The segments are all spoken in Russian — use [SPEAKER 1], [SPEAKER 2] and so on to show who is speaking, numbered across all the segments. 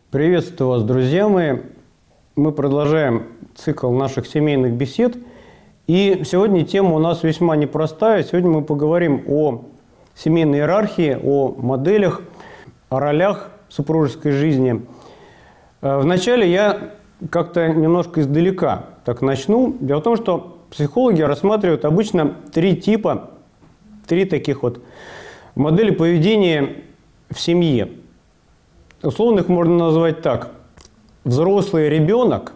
[SPEAKER 1] Приветствую вас, друзья мои! Мы продолжаем цикл наших семейных бесед. И сегодня тема у нас весьма непростая. Сегодня мы поговорим о семейной иерархии, о моделях, о ролях супружеской жизни. Вначале я как-то немножко издалека так начну. Дело в том, что психологи рассматривают обычно три таких вот модели поведения в семье. Условно их можно назвать так. Взрослый ребенок,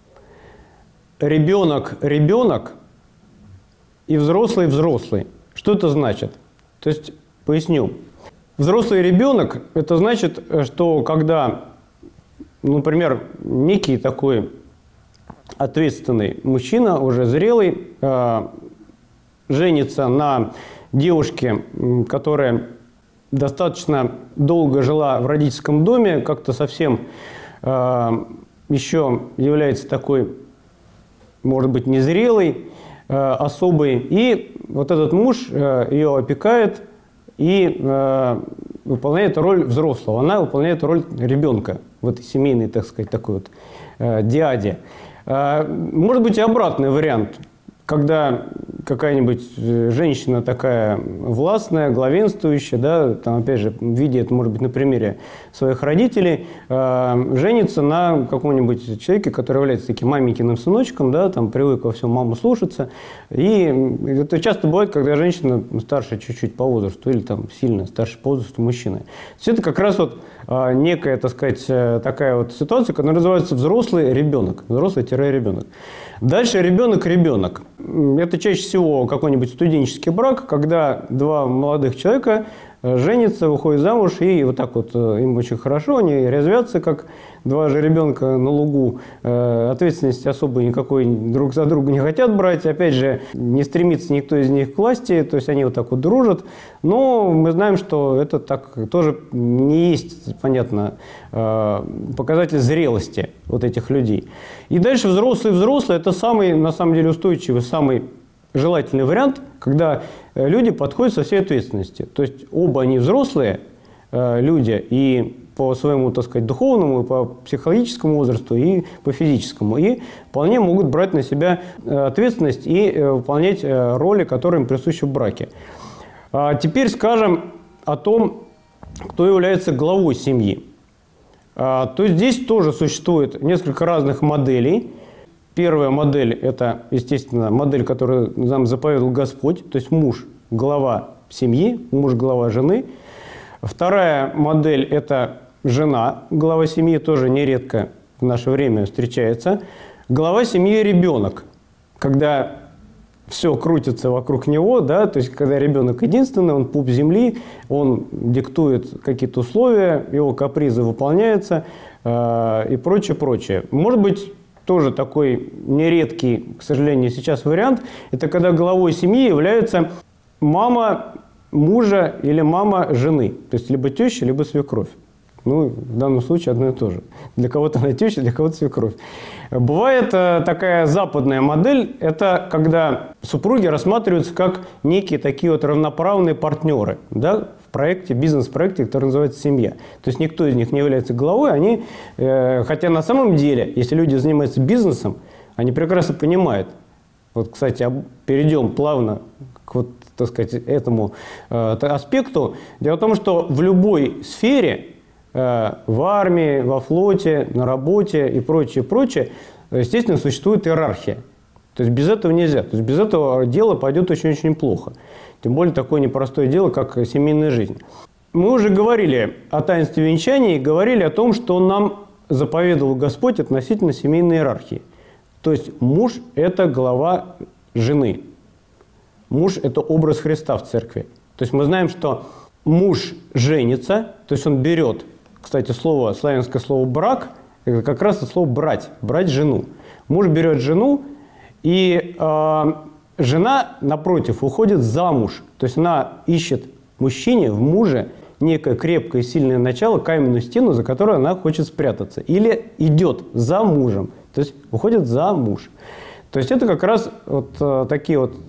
[SPEAKER 1] ребенок и взрослый. Что это значит? То есть, поясню. Взрослый ребенок – это значит, что когда, например, некий такой ответственный мужчина, уже зрелый, женится на девушке, которая достаточно долго жила в родительском доме, как-то совсем еще является такой, может быть, незрелой, особой. И вот этот муж ее опекает и выполняет роль взрослого. Она выполняет роль ребенка в этой семейной, так сказать, такой вот диаде. Может быть и обратный вариант, когда какая-нибудь женщина такая властная, главенствующая, да, там, опять же, видит, может быть, на примере своих родителей, женится на каком-нибудь человеке, который является таким маменькиным сыночком, да, там, привык во всем маму слушаться. И это часто бывает, когда женщина старше чуть-чуть по возрасту или там сильно старше по возрасту мужчины. То есть это как раз вот некая, так сказать, такая вот ситуация, которая называется взрослый ребенок, взрослый-ребенок. Дальше ребенок. Это чаще всего какой-нибудь студенческий брак, когда два молодых человека женятся, выходят замуж, и вот так вот им очень хорошо, они резвятся, как два же ребенка на лугу, ответственности особой никакой друг за друга не хотят брать, опять же, не стремится никто из них к власти, то есть они вот так вот дружат, но мы знаем, что это так тоже не есть, понятно, показатель зрелости вот этих людей. И дальше взрослый – это самый, на самом деле, устойчивый, самый желательный вариант, когда люди подходят со всей ответственностью. То есть оба они взрослые люди и по своему, так сказать, духовному, и по психологическому возрасту, и по физическому. И вполне могут брать на себя ответственность и выполнять роли, которые им присущи в браке. Теперь скажем о том, кто является главой семьи. То есть здесь тоже существует несколько разных моделей. Первая модель – это, естественно, модель, которую нам заповедал Господь, то есть муж – глава семьи, муж – глава жены. Вторая модель – это жена, глава семьи, тоже нередко в наше время встречается. Глава семьи – ребенок, когда все крутится вокруг него, да, то есть когда ребенок единственный, он пуп земли, он диктует какие-то условия, его капризы выполняются и прочее. Может быть, тоже такой нередкий, к сожалению, сейчас вариант, это когда главой семьи является мама мужа или мама жены, то есть либо теща, либо свекровь. Ну, в данном случае одно и то же. Для кого-то она теща, для кого-то свекровь. Бывает такая западная модель, это когда супруги рассматриваются как некие такие вот равноправные партнеры, да, в проекте, бизнес-проекте, который называется «Семья». То есть никто из них не является главой, они, хотя на самом деле, если люди занимаются бизнесом, они прекрасно понимают. Вот, кстати, перейдем плавно к вот, так сказать, этому аспекту. Дело в том, что в любой сфере, в армии, во флоте, на работе и прочее, естественно, существует иерархия. То есть без этого нельзя. То есть без этого дело пойдет очень-очень плохо. Тем более такое непростое дело, как семейная жизнь. Мы уже говорили о таинстве венчания и говорили о том, что нам заповедовал Господь относительно семейной иерархии. То есть муж – это глава жены. Муж – это образ Христа в церкви. То есть мы знаем, что муж женится, то есть он берет, кстати, славянское слово «брак» – это как раз это слово брать жену. Муж берет жену, и жена, напротив, уходит замуж. То есть она ищет мужчине, в муже, некое крепкое и сильное начало, каменную стену, за которой она хочет спрятаться. Или идет за мужем, то есть уходит замуж. То есть это как раз вот такие вот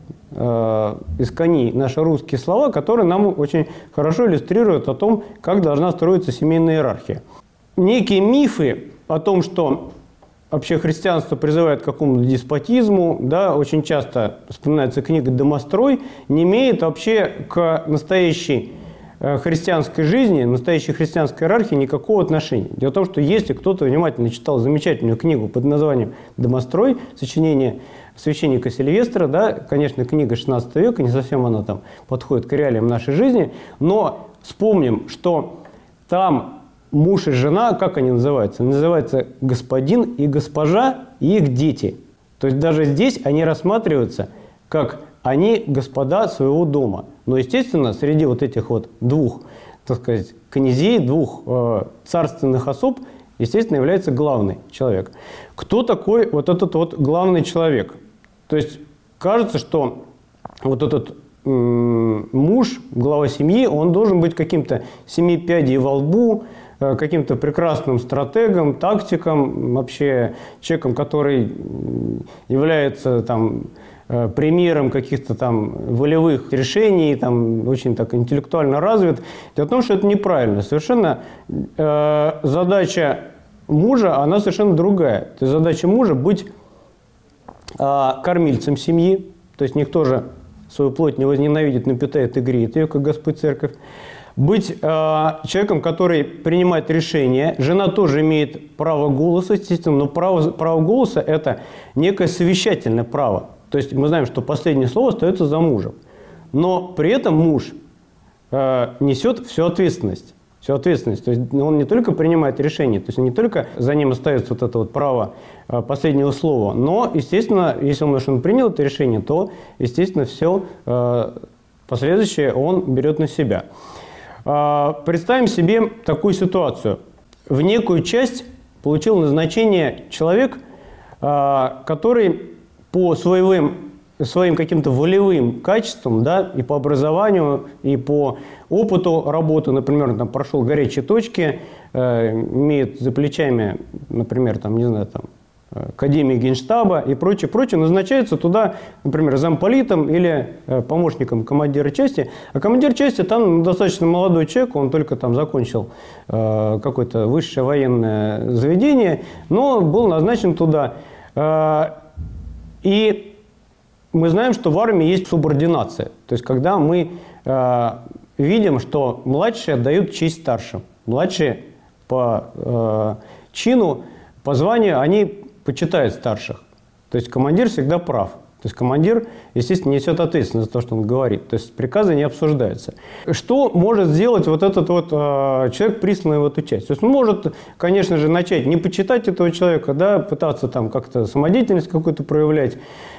[SPEAKER 1] из коней наши русские слова, которые нам очень хорошо иллюстрируют о том, как должна строиться семейная иерархия. некие мифы о том, что вообще христианство призывает к какому-то деспотизму, да, очень часто вспоминается книга «Домострой», не имеет вообще к настоящей христианской жизни, настоящей христианской иерархии никакого отношения. Дело в том, что если кто-то внимательно читал замечательную книгу под названием «Домострой», сочинение священника Сильвестра, да, конечно, книга 16 века, не совсем она там подходит к реалиям нашей жизни, но вспомним, что там муж и жена, как они называются? Они называются господин и госпожа и их дети. То есть даже здесь они рассматриваются как они господа своего дома. Но, естественно, среди вот этих вот двух, так сказать, князей, двух царственных особ, естественно, является главный человек. Кто такой вот этот вот главный человек? То есть кажется, что вот этот муж, глава семьи, он должен быть каким-то семи пядей во лбу, каким-то прекрасным стратегом, тактиком, вообще человеком, который является там примером каких-то там волевых решений, там очень так интеллектуально развит. Дело в том, что это неправильно. Совершенно задача мужа, она совершенно другая. То есть задача мужа быть кормильцем семьи, то есть никто же свою плоть не возненавидит, но питает и греет ее, как Господь Церковь. Быть человеком, который принимает решения. Жена тоже имеет право голоса, естественно, но право голоса – это некое совещательное право. То есть мы знаем, что последнее слово остается за мужем. Но при этом муж несет всю ответственность. Всю ответственность. То есть он не только принимает решения, то есть не только за ним остается вот это вот право последнего слова, но, естественно, если он принял это решение, то, естественно, все последующее он берет на себя. Представим себе такую ситуацию. В некую часть получил назначение человек, который по своим каким-то волевым качествам, да, и по образованию, и по опыту работы, например, там прошел горячие точки, имеет за плечами, например, там, не знаю, там, Академии Генштаба и прочее, назначается туда, например, замполитом или помощником командира части. А командир части там достаточно молодой человек, он только там закончил какое-то высшее военное заведение, но был назначен туда. И мы знаем, что в армии есть субординация. То есть когда мы видим, что младшие отдают честь старшим. Младшие по чину, по званию, они почитают старших. То есть командир всегда прав. То есть командир, естественно, несет ответственность за то, что он говорит. То есть приказы не обсуждаются. Что может сделать вот этот вот человек, присланный в эту часть? То есть он может, конечно же, начать не почитать этого человека, да, пытаться там как-то самодеятельность какую-то проявлять.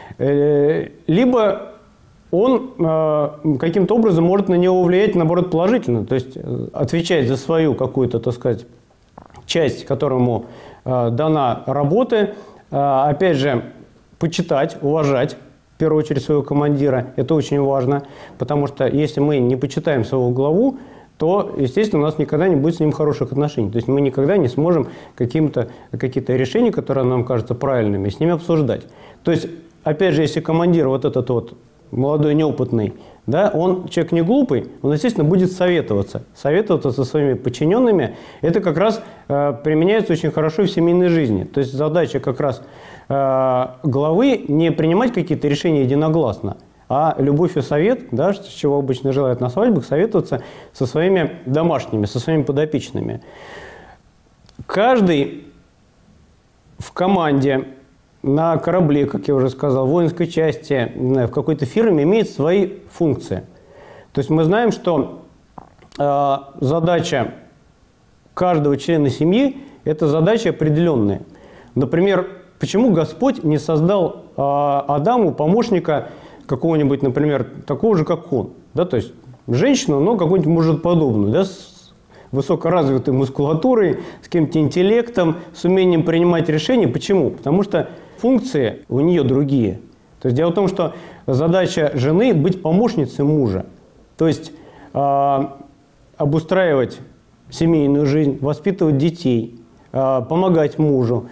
[SPEAKER 1] Либо он каким-то образом может на него влиять, наоборот, положительно. То есть отвечать за свою какую-то, так сказать, часть, которому дана работа, опять же, почитать, уважать, в первую очередь, своего командира. Это очень важно, потому что если мы не почитаем своего главу, то, естественно, у нас никогда не будет с ним хороших отношений. То есть мы никогда не сможем какие-то решения, которые нам кажутся правильными, с ними обсуждать. То есть, опять же, если командир вот этот вот молодой, неопытный, да, он человек не глупый, он, естественно, будет советоваться со своими подчиненными. Это как раз применяется очень хорошо в семейной жизни. То есть задача как раз главы не принимать какие-то решения единогласно, а любовь и совет, да, чего обычно желают на свадьбах, советоваться со своими домашними, со своими подопечными. Каждый в команде, на корабле, как я уже сказал, в воинской части, в какой-то фирме имеет свои функции. То есть мы знаем, что задача каждого члена семьи – это задачи определенные. Например, почему Господь не создал Адаму помощника какого-нибудь, например, такого же, как он? Да, то есть женщину, но какую-нибудь, может, подобную, да, с высокоразвитой мускулатурой, с каким-то интеллектом, с умением принимать решения. Почему? Потому что функции у нее другие. То есть дело в том, что задача жены – быть помощницей мужа. То есть обустраивать семейную жизнь, воспитывать детей, помогать мужу,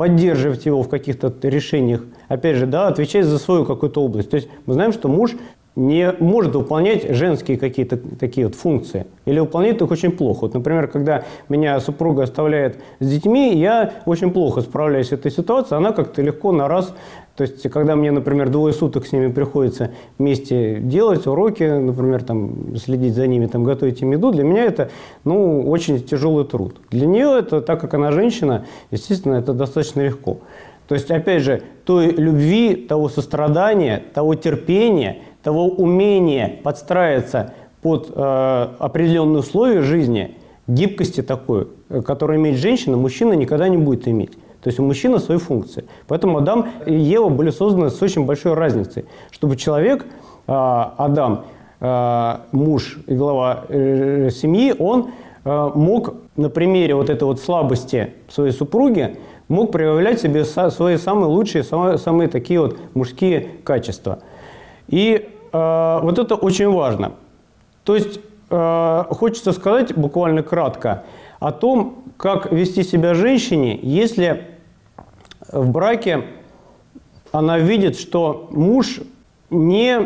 [SPEAKER 1] поддерживать его в каких-то решениях, опять же, да, отвечать за свою какую-то область. То есть мы знаем, что муж не может выполнять женские какие-то такие вот функции или выполняет их очень плохо. Вот, например, когда меня супруга оставляет с детьми, я очень плохо справляюсь с этой ситуацией, она как-то легко на раз. То есть, когда мне, например, 2 суток с ними приходится вместе делать уроки, например, там, следить за ними, там, готовить им еду, для меня это, ну, очень тяжелый труд. Для нее это, так как она женщина, естественно, это достаточно легко. То есть, опять же, той любви, того сострадания, того терпения, того умения подстраиваться под определенные условия жизни, гибкости такой, которую имеет женщина, мужчина никогда не будет иметь. То есть у мужчины свои функции. Поэтому Адам и Ева были созданы с очень большой разницей. Чтобы человек, Адам, муж и глава семьи, он мог на примере вот этой вот слабости своей супруги, мог проявлять в себе свои самые лучшие, самые такие вот мужские качества. И вот это очень важно. То есть хочется сказать буквально кратко о том, как вести себя женщине, если в браке она видит, что муж не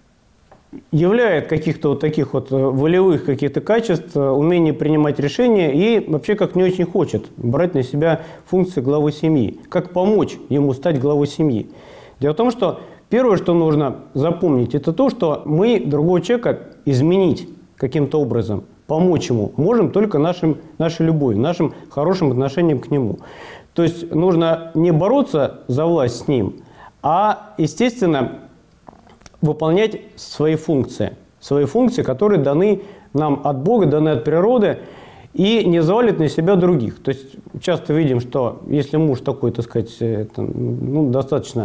[SPEAKER 1] являет каких-то вот таких вот волевых каких-то качеств, умения принимать решения и вообще как не очень хочет брать на себя функции главы семьи. Как помочь ему стать главой семьи? Дело в том, что первое, что нужно запомнить, это то, что мы другого человека изменить каким-то образом, помочь ему можем только нашей любовью, нашим хорошим отношением к нему. То есть нужно не бороться за власть с ним, а, естественно, выполнять свои функции, которые даны нам от Бога, даны от природы, и не взвалить на себя других. То есть часто видим, что если муж такой, так сказать, достаточно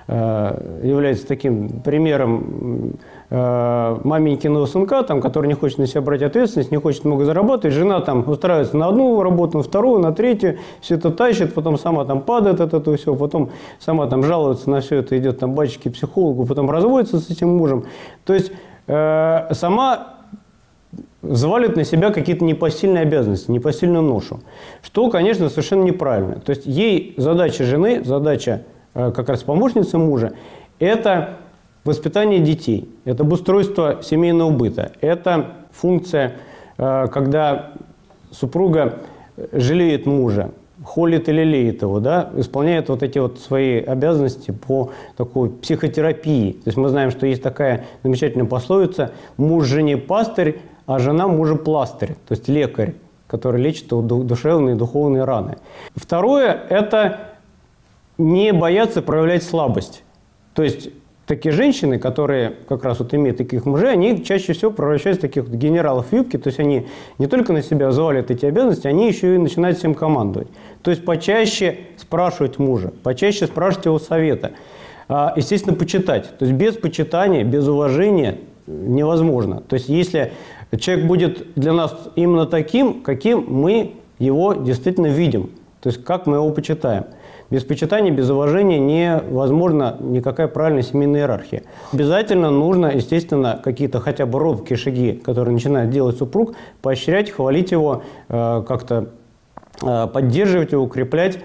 [SPEAKER 1] является таким примером маменькиного сынка, который не хочет на себя брать ответственность, не хочет много зарабатывать, жена там устраивается на одну работу, на вторую, на третью, все это тащит, потом сама там падает от этого всего, потом сама там жалуется на все это, идет там батюшке к психологу, потом разводится с этим мужем. То есть сама взваливает на себя какие-то непосильные обязанности, непосильную ношу, что, конечно, совершенно неправильно. То есть ей задача жены, задача как раз помощницы мужа – это воспитание детей, это обустройство семейного быта, это функция, когда супруга жалеет мужа, холит или лелеет его, да, исполняет вот эти вот свои обязанности по такой психотерапии. То есть мы знаем, что есть такая замечательная пословица «муж жене пастырь, а жена мужа пластырь», то есть лекарь, который лечит душевные и духовные раны. Второе – это не бояться проявлять слабость. То есть такие женщины, которые как раз вот имеют таких мужей, они чаще всего превращаются в таких вот генералов в юбке, то есть они не только на себя взваливают эти обязанности, они еще и начинают всем командовать. То есть почаще спрашивать мужа, почаще спрашивать его совета, естественно, почитать. То есть без почитания, без уважения невозможно. То есть если человек будет для нас именно таким, каким мы его действительно видим, то есть как мы его почитаем. Без почитания, без уважения невозможна никакая правильная семейная иерархия. Обязательно нужно, естественно, какие-то хотя бы робкие шаги, которые начинает делать супруг, поощрять, хвалить его, как-то поддерживать его, укреплять.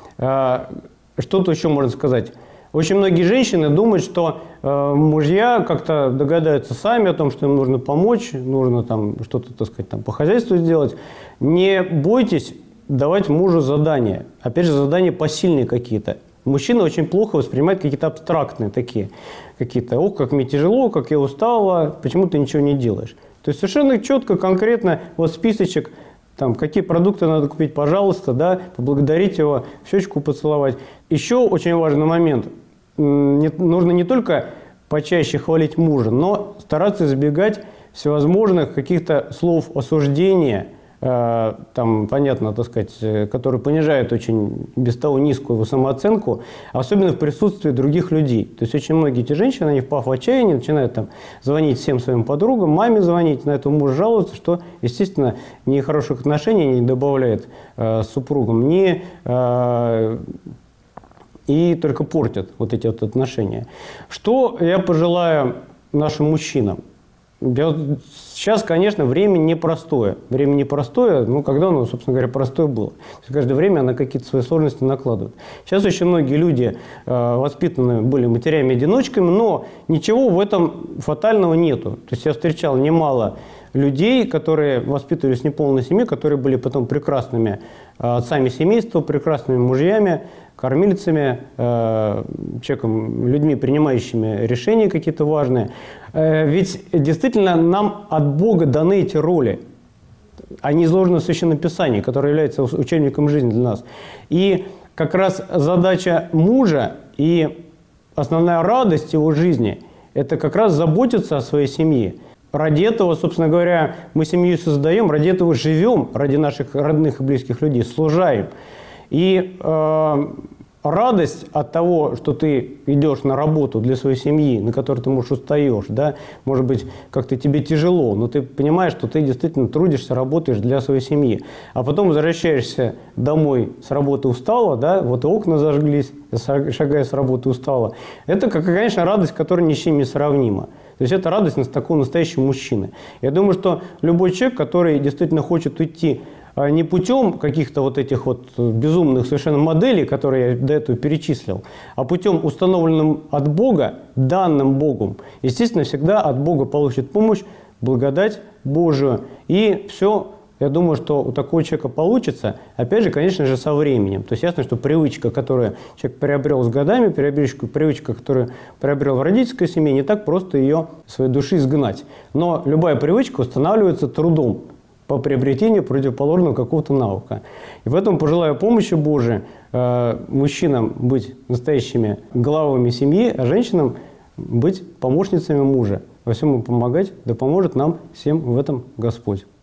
[SPEAKER 1] Что-то еще можно сказать. Очень многие женщины думают, что мужья как-то догадаются сами о том, что им нужно помочь, нужно там что-то, так сказать, там по хозяйству сделать. Не бойтесь давать мужу задания. Опять же, задания посильные какие-то. Мужчина очень плохо воспринимает какие-то абстрактные такие. Какие-то, ох, как мне тяжело, как я устала, почему ты ничего не делаешь. То есть совершенно четко, конкретно, вот списочек, там, какие продукты надо купить, пожалуйста, да, поблагодарить его, в щечку поцеловать. Еще очень важный момент. Нужно не только почаще хвалить мужа, но стараться избегать всевозможных каких-то слов осуждения, там, понятно, так сказать, которые понижают очень без того низкую самооценку, особенно в присутствии других людей. То есть очень многие эти женщины, они впав в отчаяние, начинают там звонить всем своим подругам, маме звонить, на этого мужа жаловаться, что, естественно, ни хороших отношений не добавляет с супругом, ни и только портят вот эти вот отношения. Что я пожелаю нашим мужчинам? Сейчас, конечно, время непростое. Время непростое, ну, когда оно, собственно говоря, простое было. В каждое время оно какие-то свои сложности накладывает. Сейчас очень многие люди воспитаны были матерями-одиночками, но ничего в этом фатального нету. То есть я встречал немало людей, которые воспитывались в неполной семье, которые были потом прекрасными отцами семейства, прекрасными мужьями, кормильцами, людьми, принимающими решения какие-то важные. Ведь действительно нам от Бога даны эти роли. Они изложены в Священном Писании, которое является учебником жизни для нас. И как раз задача мужа и основная радость его жизни – это как раз заботиться о своей семье. Ради этого, собственно говоря, мы семью создаем, ради этого живем, ради наших родных и близких людей, служаем. И радость от того, что ты идешь на работу для своей семьи, на которой ты, может, устаешь, да, может быть, как-то тебе тяжело, но ты понимаешь, что ты действительно трудишься, работаешь для своей семьи. А потом возвращаешься домой с работы устала, да, вот и окна зажглись, шагая с работы устала. Это, конечно, радость, которая ни с чем не сравнима. То есть это радость такого настоящего мужчины. Я думаю, что любой человек, который действительно хочет уйти не путем каких-то вот этих вот безумных совершенно моделей, которые я до этого перечислил, а путем, установленным от Бога, данным Богом, естественно, всегда от Бога получит помощь, благодать Божию. И все, я думаю, что у такого человека получится, опять же, конечно же, со временем. То есть ясно, что привычка, которую человек приобрел с годами, привычка, которую приобрел в родительской семье, не так просто ее из своей души изгнать. Но любая привычка устанавливается трудом по приобретению противоположного какого-то навыка. И поэтому пожелаю помощи Божией мужчинам быть настоящими главами семьи, а женщинам быть помощницами мужа. Во всем им помогать, да поможет нам всем в этом Господь.